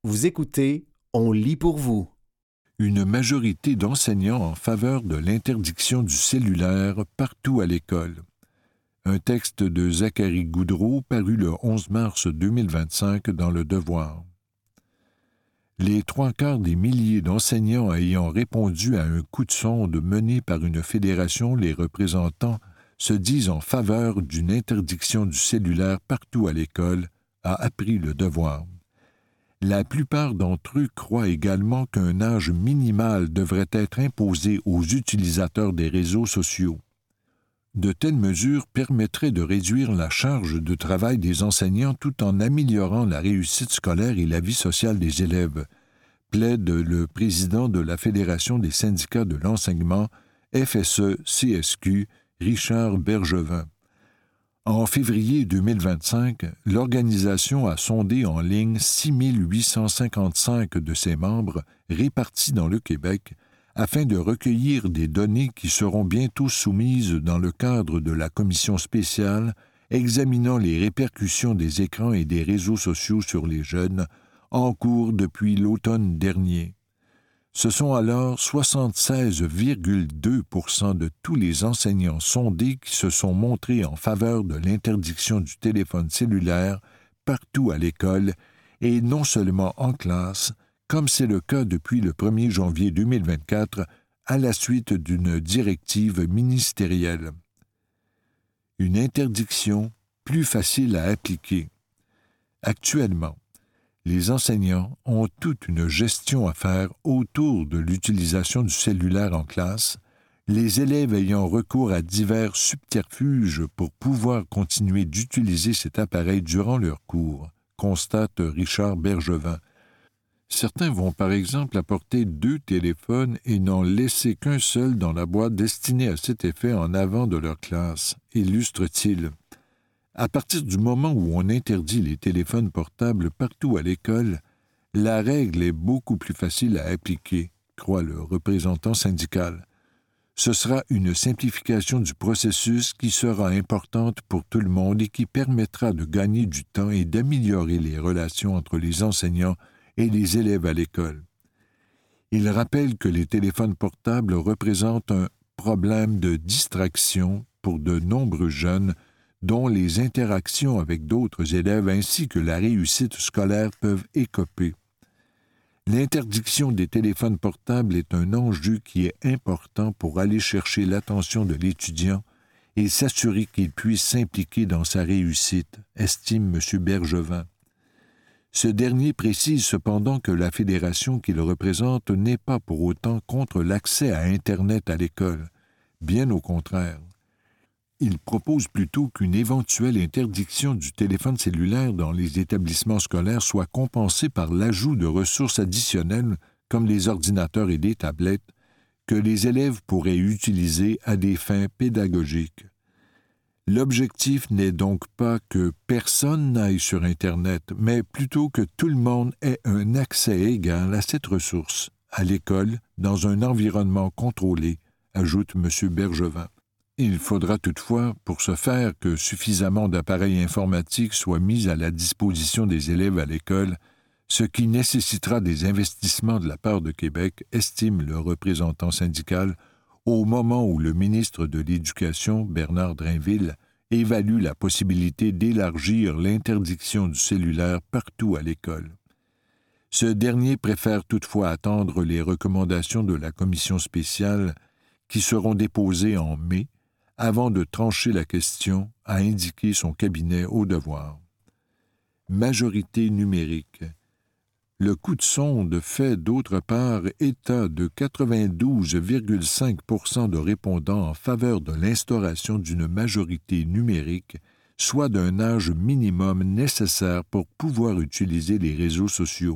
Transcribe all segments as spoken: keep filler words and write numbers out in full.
Vous écoutez, on lit pour vous. Une majorité d'enseignants en faveur de l'interdiction du cellulaire partout à l'école. Un texte de Zachary Goudreau paru le onze mars deux mille vingt-cinq dans Le Devoir. Les trois quarts des milliers d'enseignants ayant répondu à un coup de sonde mené par une fédération les représentant se disent en faveur d'une interdiction du cellulaire partout à l'école, a appris Le Devoir. La plupart d'entre eux croient également qu'un âge minimal devrait être imposé aux utilisateurs des réseaux sociaux. De telles mesures permettraient de réduire la charge de travail des enseignants tout en améliorant la réussite scolaire et la vie sociale des élèves, plaide le président de la Fédération des syndicats de l'enseignement, F S E C S Q, Richard Bergevin. En février deux mille vingt-cinq, l'organisation a sondé en ligne six mille huit cent cinquante-cinq de ses membres répartis dans le Québec afin de recueillir des données qui seront bientôt soumises dans le cadre de la commission spéciale examinant les répercussions des écrans et des réseaux sociaux sur les jeunes en cours depuis l'automne dernier. Ce sont alors soixante-seize virgule deux pour cent de tous les enseignants sondés qui se sont montrés en faveur de l'interdiction du téléphone cellulaire partout à l'école et non seulement en classe, comme c'est le cas depuis le premier janvier deux mille vingt-quatre à la suite d'une directive ministérielle. Une interdiction plus facile à appliquer. Actuellement, les enseignants ont toute une gestion à faire autour de l'utilisation du cellulaire en classe, les élèves ayant recours à divers subterfuges pour pouvoir continuer d'utiliser cet appareil durant leurs cours, constate Richard Bergevin. Certains vont par exemple apporter deux téléphones et n'en laisser qu'un seul dans la boîte destinée à cet effet en avant de leur classe, illustre-t-il. À partir du moment où on interdit les téléphones portables partout à l'école, la règle est beaucoup plus facile à appliquer, croit le représentant syndical. Ce sera une simplification du processus qui sera importante pour tout le monde et qui permettra de gagner du temps et d'améliorer les relations entre les enseignants et les élèves à l'école. Il rappelle que les téléphones portables représentent un problème de distraction pour de nombreux jeunes dont les interactions avec d'autres élèves ainsi que la réussite scolaire peuvent écoper. L'interdiction des téléphones portables est un enjeu qui est important pour aller chercher l'attention de l'étudiant et s'assurer qu'il puisse s'impliquer dans sa réussite, estime M. Bergevin. Ce dernier précise cependant que la fédération qu'il représente n'est pas pour autant contre l'accès à Internet à l'école, bien au contraire. Il propose plutôt qu'une éventuelle interdiction du téléphone cellulaire dans les établissements scolaires soit compensée par l'ajout de ressources additionnelles comme les ordinateurs et les tablettes que les élèves pourraient utiliser à des fins pédagogiques. L'objectif n'est donc pas que personne n'aille sur Internet, mais plutôt que tout le monde ait un accès égal à cette ressource, à l'école, dans un environnement contrôlé, ajoute M. Bergevin. Il faudra toutefois, pour ce faire, que suffisamment d'appareils informatiques soient mis à la disposition des élèves à l'école, ce qui nécessitera des investissements de la part de Québec, estime le représentant syndical, au moment où le ministre de l'Éducation, Bernard Drainville, évalue la possibilité d'élargir l'interdiction du cellulaire partout à l'école. Ce dernier préfère toutefois attendre les recommandations de la commission spéciale qui seront déposées en mai, avant de trancher la question, a indiqué son cabinet au Devoir. Majorité numérique. Le coup de sonde fait d'autre part état de quatre-vingt-douze virgule cinq pour cent de répondants en faveur de l'instauration d'une majorité numérique, soit d'un âge minimum nécessaire pour pouvoir utiliser les réseaux sociaux.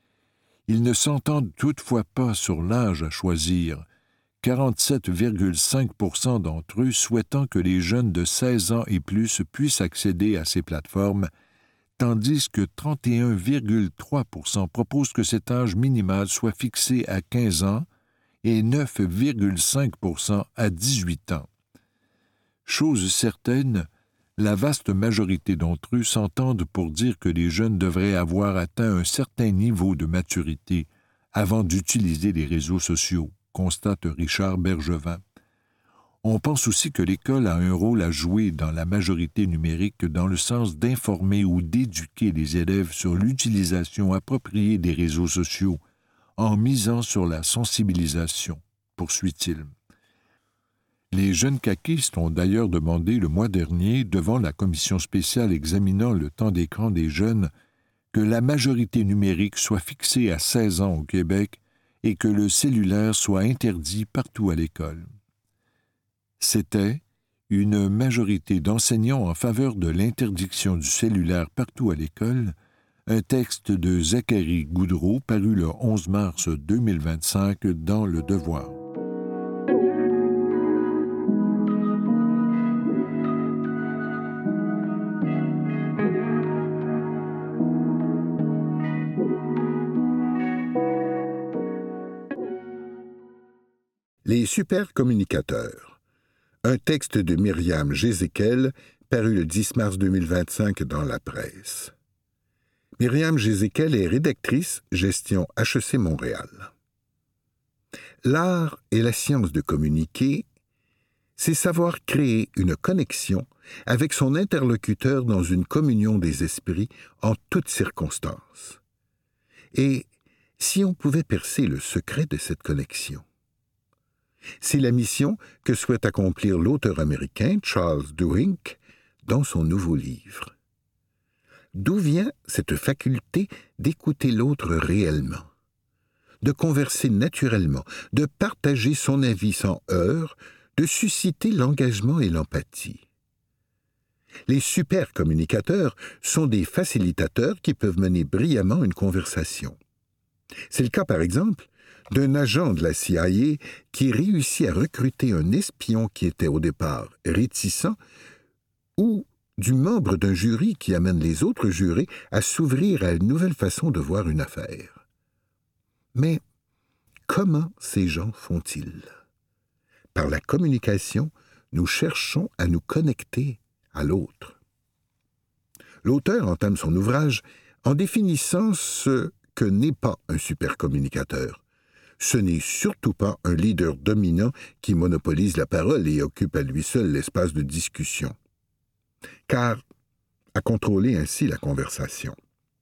Ils ne s'entendent toutefois pas sur l'âge à choisir, quarante-sept virgule cinq pour cent d'entre eux souhaitant que les jeunes de seize ans et plus puissent accéder à ces plateformes, tandis que trente et un virgule trois pour cent proposent que cet âge minimal soit fixé à quinze ans et neuf virgule cinq pour cent à dix-huit ans. Chose certaine, la vaste majorité d'entre eux s'entendent pour dire que les jeunes devraient avoir atteint un certain niveau de maturité avant d'utiliser les réseaux sociaux, constate Richard Bergevin. On pense aussi que l'école a un rôle à jouer dans la majorité numérique dans le sens d'informer ou d'éduquer les élèves sur l'utilisation appropriée des réseaux sociaux en misant sur la sensibilisation, poursuit-il. Les jeunes caquistes ont d'ailleurs demandé le mois dernier, devant la commission spéciale examinant le temps d'écran des jeunes, que la majorité numérique soit fixée à seize ans au Québec et que le cellulaire soit interdit partout à l'école. C'était une majorité d'enseignants en faveur de l'interdiction du cellulaire partout à l'école, un texte de Zachary Goudreau paru le onze mars deux mille vingt-cinq dans Le Devoir. Les supercommunicateurs. Un texte de Myriam Jézéquel, paru le dix mars deux mille vingt-cinq dans la presse. Myriam Jézéquel est rédactrice gestion H E C Montréal. L'art et la science de communiquer, c'est savoir créer une connexion avec son interlocuteur dans une communion des esprits en toutes circonstances. Et si on pouvait percer le secret de cette connexion? C'est la mission que souhaite accomplir l'auteur américain Charles Duhigg dans son nouveau livre. D'où vient cette faculté d'écouter l'autre réellement, de converser naturellement, de partager son avis sans heurts, de susciter l'engagement et l'empathie? Les supercommunicateurs sont des facilitateurs qui peuvent mener brillamment une conversation. C'est le cas, par exemple, d'un agent de la C I A qui réussit à recruter un espion qui était au départ réticent, ou du membre d'un jury qui amène les autres jurés à s'ouvrir à une nouvelle façon de voir une affaire. Mais comment ces gens font-ils? Par la communication, nous cherchons à nous connecter à l'autre. L'auteur entame son ouvrage en définissant ce que n'est pas un supercommunicateur. Ce n'est surtout pas un leader dominant qui monopolise la parole et occupe à lui seul l'espace de discussion, car à contrôler ainsi la conversation.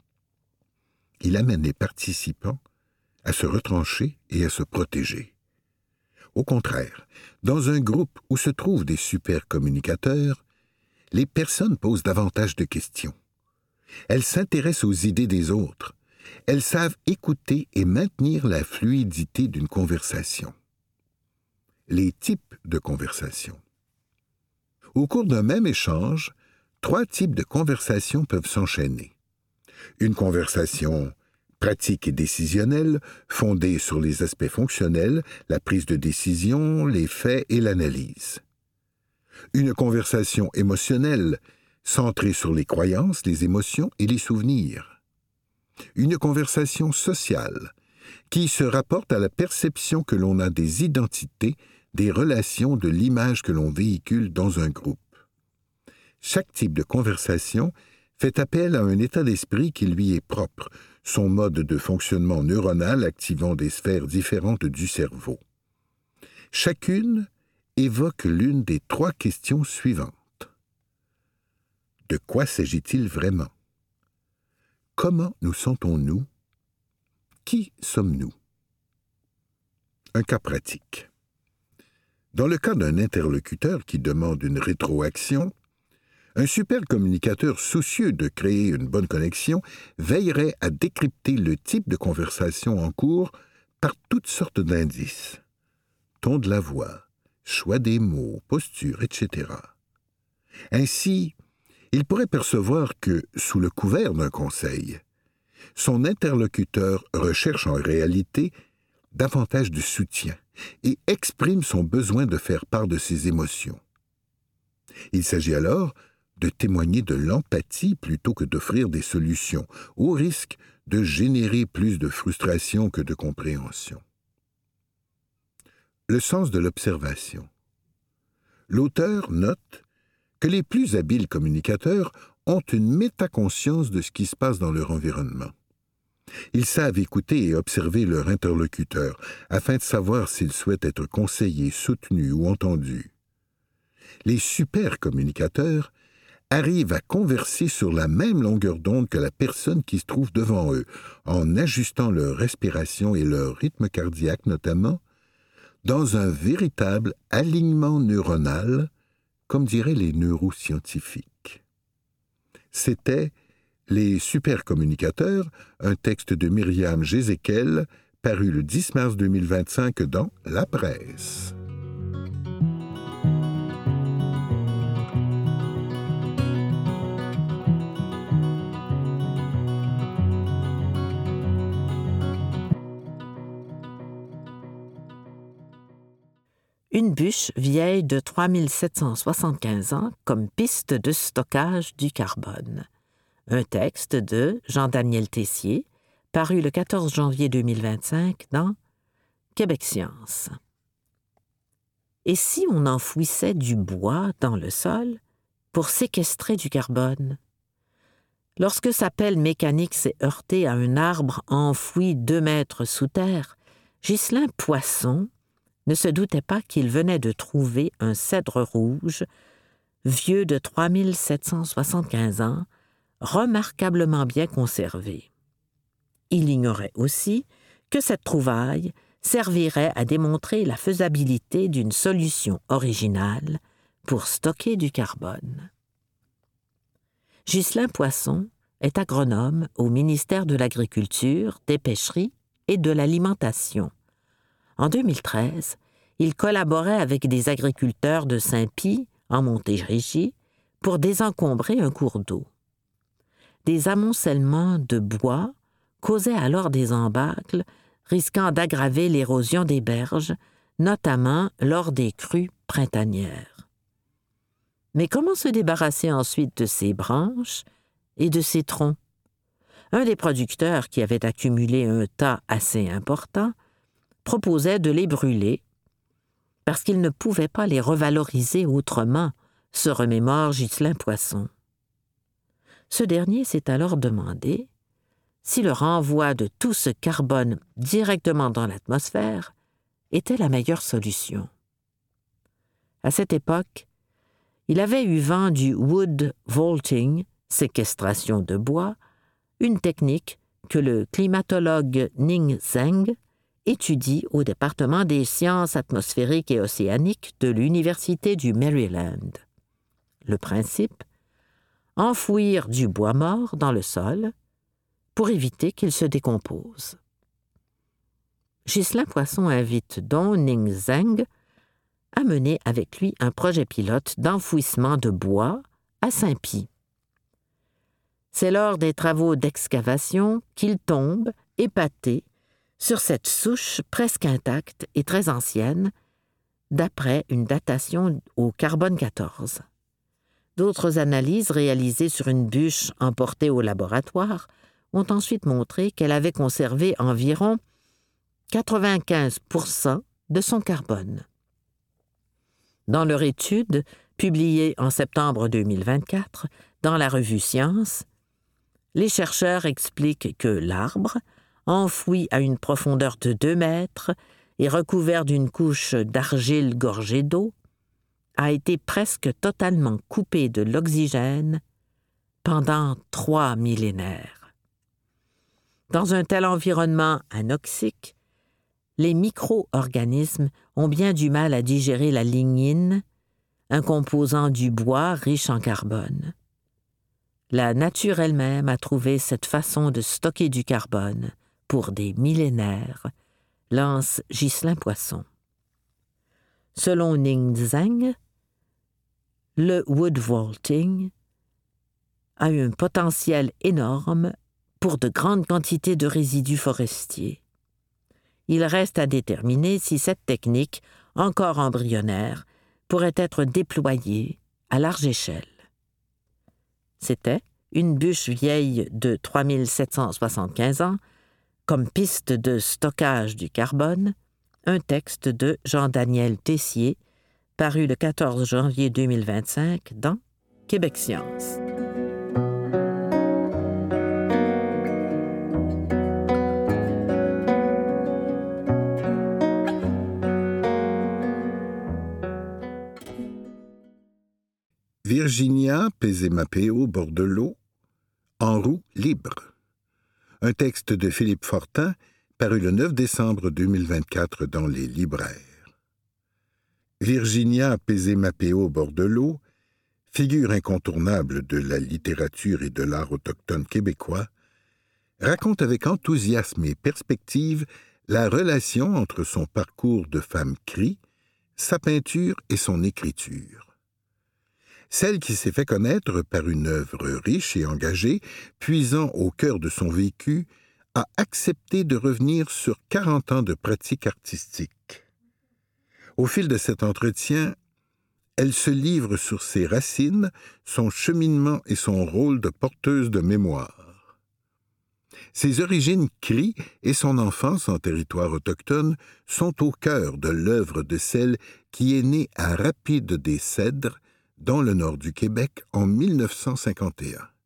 Il amène les participants à se retrancher et à se protéger. Au contraire, dans un groupe où se trouvent des supercommunicateurs, les personnes posent davantage de questions. Elles s'intéressent aux idées des autres. Elles savent écouter et maintenir la fluidité d'une conversation. Les types de conversation. Au cours d'un même échange, trois types de conversations peuvent s'enchaîner. Une conversation pratique et décisionnelle, fondée sur les aspects fonctionnels, la prise de décision, les faits et l'analyse. Une conversation émotionnelle, centrée sur les croyances, les émotions et les souvenirs. Une conversation sociale, qui se rapporte à la perception que l'on a des identités, des relations, de l'image que l'on véhicule dans un groupe. Chaque type de conversation fait appel à un état d'esprit qui lui est propre, son mode de fonctionnement neuronal activant des sphères différentes du cerveau. Chacune évoque l'une des trois questions suivantes. De quoi s'agit-il vraiment? Comment nous sentons-nous? Qui sommes-nous? Un cas pratique. Dans le cas d'un interlocuteur qui demande une rétroaction, un supercommunicateur soucieux de créer une bonne connexion veillerait à décrypter le type de conversation en cours par toutes sortes d'indices. Ton de la voix, choix des mots, posture, et cetera. Ainsi, il pourrait percevoir que, sous le couvert d'un conseil, son interlocuteur recherche en réalité davantage de soutien et exprime son besoin de faire part de ses émotions. Il s'agit alors de témoigner de l'empathie plutôt que d'offrir des solutions, au risque de générer plus de frustration que de compréhension. Le sens de l'observation. L'auteur note que les plus habiles communicateurs ont une métaconscience de ce qui se passe dans leur environnement. Ils savent écouter et observer leur interlocuteur afin de savoir s'ils souhaitent être conseillés, soutenus ou entendus. Les super-communicateurs arrivent à converser sur la même longueur d'onde que la personne qui se trouve devant eux, en ajustant leur respiration et leur rythme cardiaque notamment, dans un véritable alignement neuronal, comme diraient les neuroscientifiques. C'était Les supercommunicateurs, un texte de Myriam Jézéquel, paru le dix mars deux mille vingt-cinq dans La Presse. Une bûche vieille de trois mille sept cent soixante-quinze ans comme piste de stockage du carbone. Un texte de Jean-Daniel Tessier, paru le quatorze janvier deux mille vingt-cinq dans Québec Science. Et si on enfouissait du bois dans le sol pour séquestrer du carbone? Lorsque sa pelle mécanique s'est heurtée à un arbre enfoui deux mètres sous terre, Ghislain Poisson ne se doutait pas qu'il venait de trouver un cèdre rouge, vieux de trois mille sept cent soixante-quinze ans, remarquablement bien conservé. Il ignorait aussi que cette trouvaille servirait à démontrer la faisabilité d'une solution originale pour stocker du carbone. Ghislain Poisson est agronome au ministère de l'Agriculture, des Pêcheries et de l'Alimentation. En deux mille treize, il collaborait avec des agriculteurs de Saint-Pie, en Montérégie, pour désencombrer un cours d'eau. Des amoncellements de bois causaient alors des embâcles, risquant d'aggraver l'érosion des berges, notamment lors des crues printanières. Mais comment se débarrasser ensuite de ces branches et de ces troncs? Un des producteurs, qui avait accumulé un tas assez important, proposait de les brûler parce qu'il ne pouvait pas les revaloriser autrement, se remémore Ghislain Poisson. Ce dernier s'est alors demandé si le renvoi de tout ce carbone directement dans l'atmosphère était la meilleure solution. À cette époque, il avait eu vent du wood vaulting, séquestration de bois, une technique que le climatologue Ning Zheng étudie au département des sciences atmosphériques et océaniques de l'Université du Maryland. Le principe, enfouir du bois mort dans le sol pour éviter qu'il se décompose. Ghislain Poisson invite donc Ning Zheng à mener avec lui un projet pilote d'enfouissement de bois à Saint-Pie. C'est lors des travaux d'excavation qu'il tombe, épaté, sur cette souche presque intacte et très ancienne, d'après une datation au carbone quatorze. D'autres analyses réalisées sur une bûche emportée au laboratoire ont ensuite montré qu'elle avait conservé environ quatre-vingt-quinze pour cent de son carbone. Dans leur étude, publiée en septembre deux mille vingt-quatre dans la revue Science, les chercheurs expliquent que l'arbre, enfoui à une profondeur de deux mètres et recouvert d'une couche d'argile gorgée d'eau, a été presque totalement coupé de l'oxygène pendant trois millénaires. Dans un tel environnement anoxique, les micro-organismes ont bien du mal à digérer la lignine, un composant du bois riche en carbone. La nature elle-même a trouvé cette façon de stocker du carbone pour des millénaires, lance Ghislain Poisson. Selon Ning Zheng, le wood vaulting a un potentiel énorme pour de grandes quantités de résidus forestiers. Il reste à déterminer si cette technique, encore embryonnaire, pourrait être déployée à large échelle. C'était une bûche vieille de trois mille sept cent soixante-quinze ans, comme piste de stockage du carbone, un texte de Jean-Daniel Tessier, paru le quatorze janvier deux mille vingt-cinq dans Québec Science. Virginia Pesé-Mapéo Bordelot, En roue libre. Un texte de Philippe Fortin, paru le neuf décembre deux mille vingt-quatre dans les libraires. Virginia Pesé-Mapéo Bordelot, figure incontournable de la littérature et de l'art autochtone québécois, raconte avec enthousiasme et perspective la relation entre son parcours de femme crie, sa peinture et son écriture. Celle qui s'est fait connaître par une œuvre riche et engagée, puisant au cœur de son vécu, a accepté de revenir sur quarante ans de pratique artistique. Au fil de cet entretien, elle se livre sur ses racines, son cheminement et son rôle de porteuse de mémoire. Ses origines crient et son enfance en territoire autochtone sont au cœur de l'œuvre de celle qui est née à Rapide-des-Cèdres, dans le nord du Québec, en mille neuf cent cinquante et un.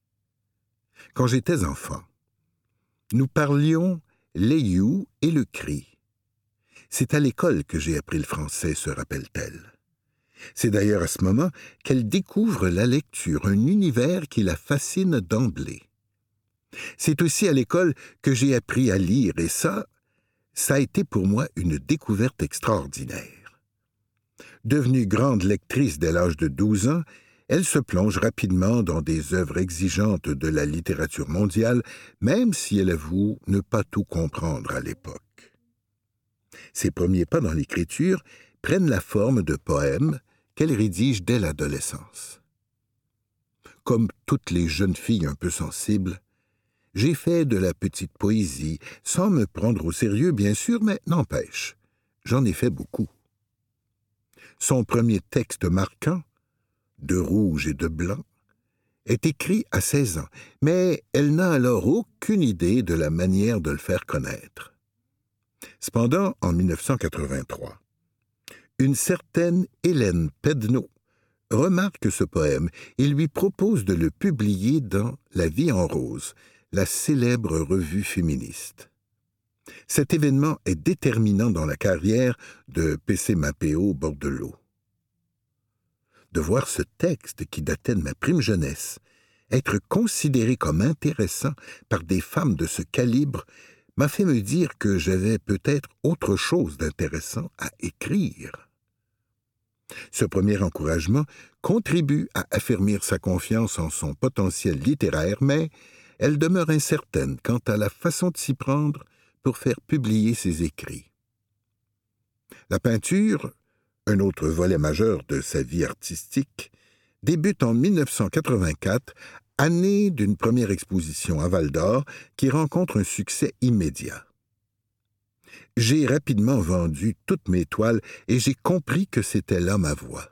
Quand j'étais enfant, nous parlions l'Aïou et le cri. C'est à l'école que j'ai appris le français, se rappelle-t-elle. C'est d'ailleurs à ce moment qu'elle découvre la lecture, un univers qui la fascine d'emblée. C'est aussi à l'école que j'ai appris à lire, et ça, ça a été pour moi une découverte extraordinaire. Devenue grande lectrice dès l'âge de douze ans, elle se plonge rapidement dans des œuvres exigeantes de la littérature mondiale, même si elle avoue ne pas tout comprendre à l'époque. Ses premiers pas dans l'écriture prennent la forme de poèmes qu'elle rédige dès l'adolescence. Comme toutes les jeunes filles un peu sensibles, j'ai fait de la petite poésie, sans me prendre au sérieux bien sûr, mais n'empêche, j'en ai fait beaucoup. Son premier texte marquant, De rouge et de blanc, est écrit à seize ans, mais elle n'a alors aucune idée de la manière de le faire connaître. Cependant, en mille neuf cent quatre-vingt-trois, une certaine Hélène Pedneau remarque ce poème et lui propose de le publier dans La Vie en rose, la célèbre revue féministe. Cet événement est déterminant dans la carrière de Pesé-Mapéo Bordelot. De voir ce texte qui datait de ma prime jeunesse être considéré comme intéressant par des femmes de ce calibre m'a fait me dire que j'avais peut-être autre chose d'intéressant à écrire. Ce premier encouragement contribue à affermir sa confiance en son potentiel littéraire, mais elle demeure incertaine quant à la façon de s'y prendre pour faire publier ses écrits. La peinture, un autre volet majeur de sa vie artistique, débute en mille neuf cent quatre-vingt-quatre, année d'une première exposition à Val-d'Or qui rencontre un succès immédiat. J'ai rapidement vendu toutes mes toiles et j'ai compris que c'était là ma voie.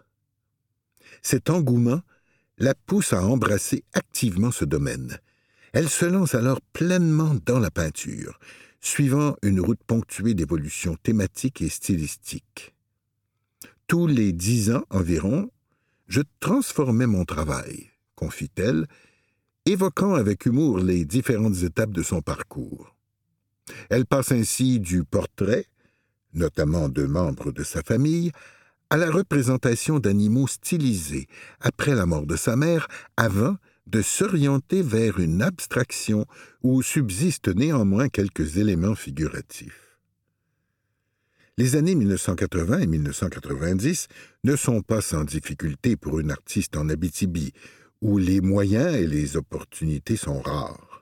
Cet engouement la pousse à embrasser activement ce domaine. Elle se lance alors pleinement dans la peinture, suivant une route ponctuée d'évolutions thématiques et stylistiques. Tous les dix ans environ, je transformais mon travail, confie-t-elle, évoquant avec humour les différentes étapes de son parcours. Elle passe ainsi du portrait, notamment de membres de sa famille, à la représentation d'animaux stylisés après la mort de sa mère, avant de s'orienter vers une abstraction où subsistent néanmoins quelques éléments figuratifs. Les années mille neuf cent quatre-vingts et mille neuf cent quatre-vingt-dix ne sont pas sans difficulté pour une artiste en Abitibi, où les moyens et les opportunités sont rares.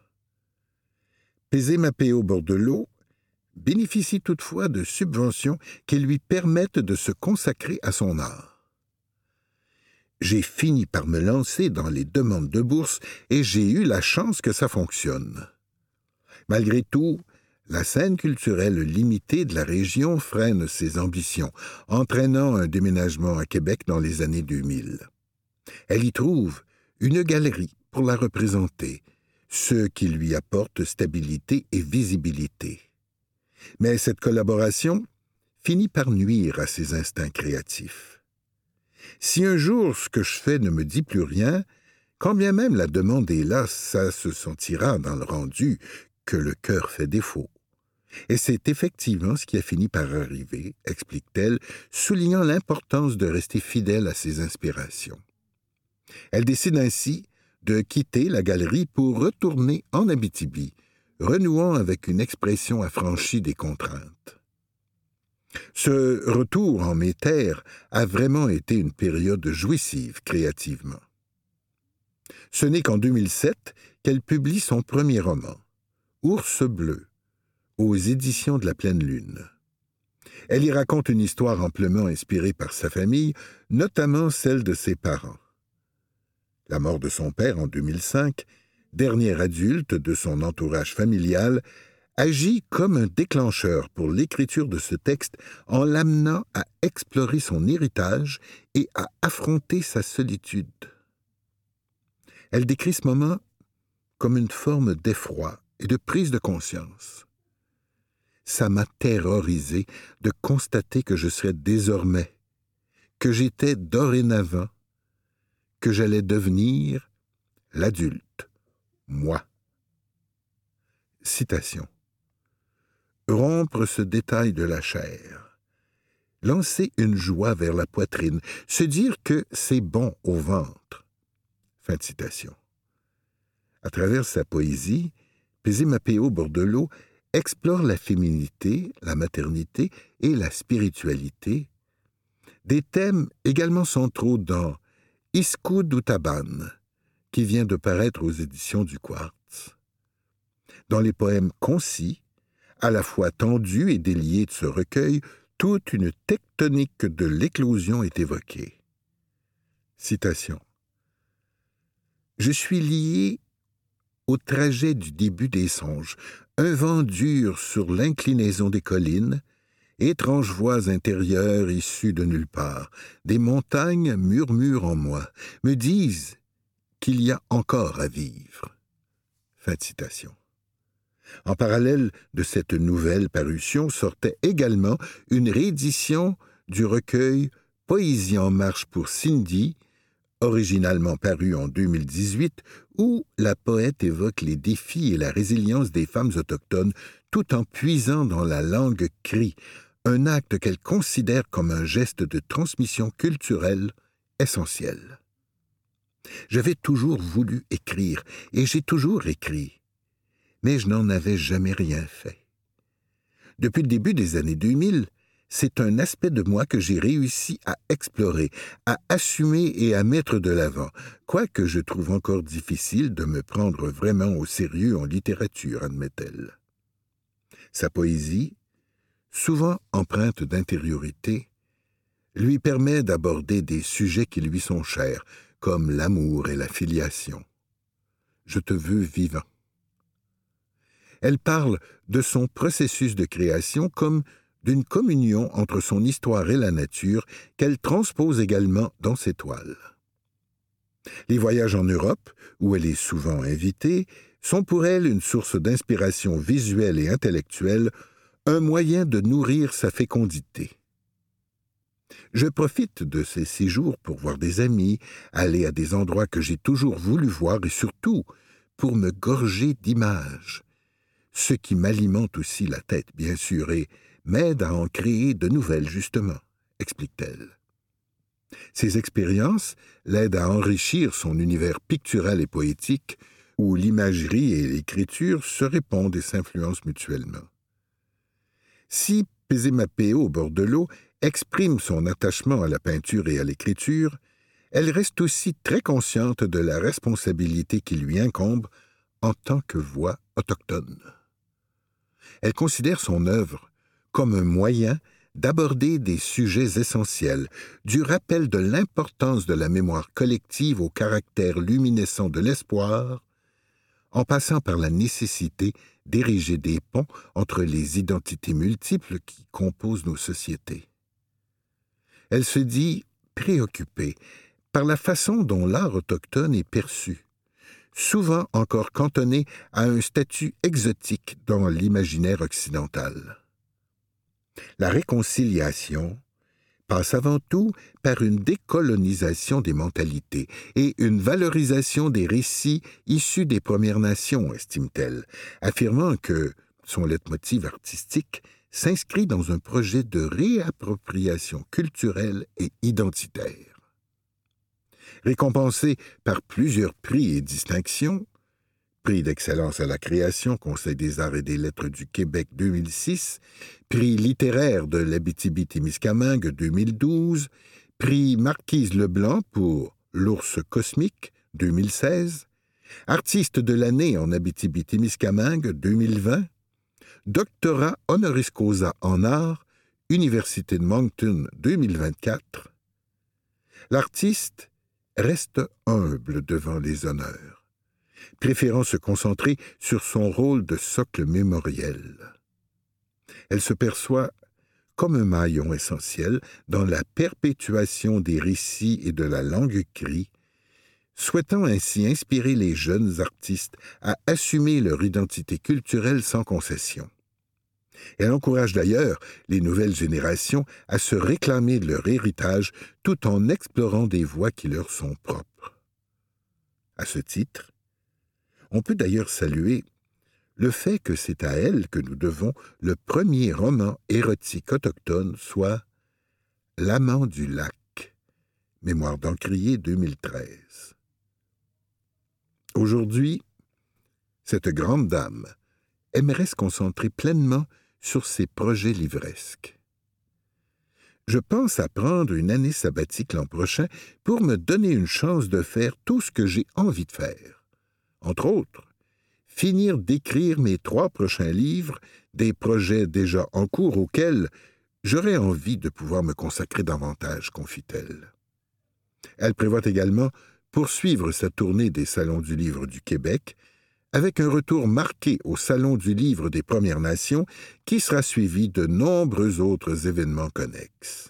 Pesé-Mapéo Bordelot bénéficie toutefois de subventions qui lui permettent de se consacrer à son art. J'ai fini par me lancer dans les demandes de bourse et j'ai eu la chance que ça fonctionne. Malgré tout, la scène culturelle limitée de la région freine ses ambitions, entraînant un déménagement à Québec dans les années deux mille. Elle y trouve une galerie pour la représenter, ce qui lui apporte stabilité et visibilité. Mais cette collaboration finit par nuire à ses instincts créatifs. Si un jour ce que je fais ne me dit plus rien, quand bien même la demande est là, ça se sentira dans le rendu que le cœur fait défaut. Et c'est effectivement ce qui a fini par arriver, explique-t-elle, soulignant l'importance de rester fidèle à ses inspirations. Elle décide ainsi de quitter la galerie pour retourner en Abitibi, renouant avec une expression affranchie des contraintes. Ce retour en mes terres a vraiment été une période jouissive créativement. Ce n'est qu'en deux mille sept qu'elle publie son premier roman, Ours bleu, aux éditions de la Pleine Lune. Elle y raconte une histoire amplement inspirée par sa famille, notamment celle de ses parents. La mort de son père en deux mille cinq, dernier adulte de son entourage familial, agit comme un déclencheur pour l'écriture de ce texte en l'amenant à explorer son héritage et à affronter sa solitude. Elle décrit ce moment comme une forme d'effroi et de prise de conscience. Ça m'a terrorisé de constater que je serais désormais, que j'étais dorénavant, que j'allais devenir l'adulte, moi. Citation. Rompre ce détail de la chair, lancer une joie vers la poitrine, se dire que c'est bon au ventre. Fin de citation. À travers sa poésie, Pézé-Mapéo Bordelot explore la féminité, la maternité et la spiritualité, des thèmes également centraux dans Iskou d'Outaban, qui vient de paraître aux éditions du Quartz. Dans les poèmes concis, à la fois tendus et déliés de ce recueil, toute une tectonique de l'éclosion est évoquée. Citation. Je suis lié au trajet du début des songes, un vent dur sur l'inclinaison des collines, étranges voix intérieures issues de nulle part, des montagnes murmurent en moi, me disent qu'il y a encore à vivre. Fin de citation. En parallèle de cette nouvelle parution sortait également une réédition du recueil Poésie en marche pour Cindy, originalement paru en deux mille dix-huit, où la poète évoque les défis et la résilience des femmes autochtones tout en puisant dans la langue cri, un acte qu'elle considère comme un geste de transmission culturelle essentiel. J'avais toujours voulu écrire, et j'ai toujours écrit, mais je n'en avais jamais rien fait. Depuis le début des années deux mille, c'est un aspect de moi que j'ai réussi à explorer, à assumer et à mettre de l'avant, quoique je trouve encore difficile de me prendre vraiment au sérieux en littérature, admet-elle. Sa poésie, souvent empreinte d'intériorité, lui permet d'aborder des sujets qui lui sont chers, comme l'amour et la filiation. Je te veux vivant. Elle parle de son processus de création comme d'une communion entre son histoire et la nature qu'elle transpose également dans ses toiles. Les voyages en Europe, où elle est souvent invitée, sont pour elle une source d'inspiration visuelle et intellectuelle, un moyen de nourrir sa fécondité. Je profite de ces séjours pour voir des amis, aller à des endroits que j'ai toujours voulu voir et surtout pour me gorger d'images, ce qui m'alimente aussi la tête, bien sûr, et m'aide à en créer de nouvelles, justement, explique-t-elle. Ces expériences l'aident à enrichir son univers pictural et poétique, où l'imagerie et l'écriture se répondent et s'influencent mutuellement. Si Pézé-Mapéo Bordelot exprime son attachement à la peinture et à l'écriture, elle reste aussi très consciente de la responsabilité qui lui incombe en tant que voix autochtone. Elle considère son œuvre comme un moyen d'aborder des sujets essentiels, du rappel de l'importance de la mémoire collective au caractère luminescent de l'espoir, en passant par la nécessité d'ériger des ponts entre les identités multiples qui composent nos sociétés. Elle se dit préoccupée par la façon dont l'art autochtone est perçu, souvent encore cantonné à un statut exotique dans l'imaginaire occidental. La réconciliation passe avant tout par une décolonisation des mentalités et une valorisation des récits issus des Premières Nations, estime-t-elle, affirmant que son leitmotiv artistique s'inscrit dans un projet de réappropriation culturelle et identitaire. Récompensé par plusieurs prix et distinctions, Prix d'excellence à la création, Conseil des arts et des lettres du Québec deux mille six, Prix littéraire de l'Abitibi-Témiscamingue deux mille douze, Prix Marquise Leblanc pour L'ours cosmique deux mille seize, Artiste de l'année en Abitibi-Témiscamingue deux mille vingt, Doctorat honoris causa en art, Université de Moncton deux mille vingt-quatre. L'artiste reste humble devant les honneurs, préférant se concentrer sur son rôle de socle mémoriel. Elle se perçoit comme un maillon essentiel dans la perpétuation des récits et de la langue crie, souhaitant ainsi inspirer les jeunes artistes à assumer leur identité culturelle sans concession. Elle encourage d'ailleurs les nouvelles générations à se réclamer de leur héritage tout en explorant des voies qui leur sont propres. À ce titre, on peut d'ailleurs saluer le fait que c'est à elle que nous devons le premier roman érotique autochtone, soit L'amant du lac, Mémoires d'Encrier deux mille treize. Aujourd'hui, cette grande dame aimerait se concentrer pleinement sur ses projets livresques. Je pense à prendre une année sabbatique l'an prochain pour me donner une chance de faire tout ce que j'ai envie de faire. Entre autres, finir d'écrire mes trois prochains livres, des projets déjà en cours auxquels j'aurais envie de pouvoir me consacrer davantage, confie-t-elle. Elle prévoit également poursuivre sa tournée des Salons du Livre du Québec, avec un retour marqué au Salon du Livre des Premières Nations, qui sera suivi de nombreux autres événements connexes.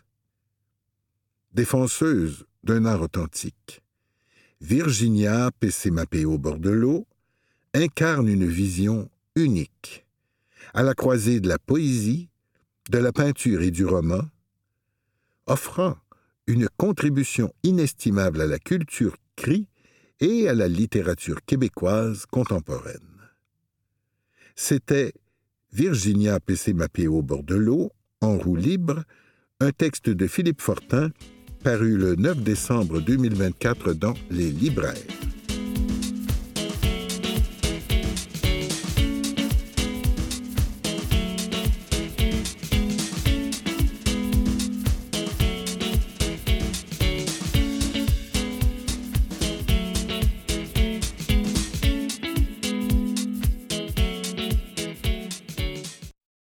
Défenseuse d'un art authentique, Virginia Pessemapeo-Bordelot incarne une vision unique, à la croisée de la poésie, de la peinture et du roman, offrant une contribution inestimable à la culture cri et à la littérature québécoise contemporaine. C'était Virginia Pessemapeo-Bordelot, En roue libre, un texte de Philippe Fortin, paru le neuf décembre deux mille vingt-quatre dans Les Libraires.